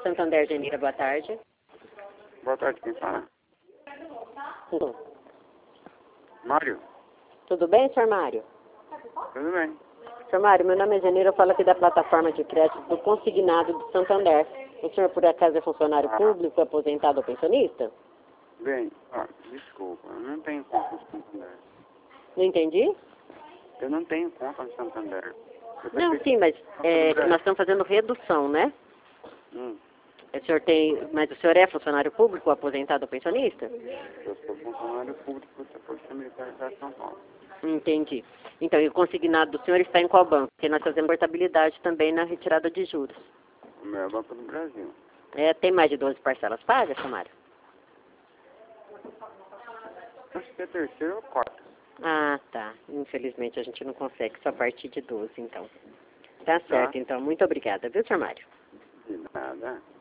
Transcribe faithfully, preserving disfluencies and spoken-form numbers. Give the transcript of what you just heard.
Santander, Genira, boa tarde. Boa tarde, quem fala? Tudo. Mário? Tudo bem, senhor Mário? Tudo bem. Senhor Mário, meu nome é Genira, eu falo aqui da plataforma de crédito do Consignado de Santander. O senhor, por acaso, é funcionário Ah. público, aposentado ou pensionista? Bem, ó, desculpa, eu não tenho conta no Santander. Não entendi? Eu não tenho conta no Santander. Eu Não, pensei sim, mas que- é, que nós estamos fazendo redução, né? Hum, O senhor tem, mas o senhor é funcionário público, aposentado ou pensionista? eu sou funcionário público da Polícia Militar de São Paulo. Entendi. Então, e o consignado do senhor está em qual banco? Porque nós fazemos portabilidade também na retirada de juros. O meu é Banco do Brasil. É, tem mais de doze parcelas pagas, senhor Mário? Acho que é terceiro ou quarto. Ah, tá. Infelizmente a gente não consegue, só a partir de doze, então. Tá Tá. certo, então. Muito obrigada, viu, senhor Mário? De nada.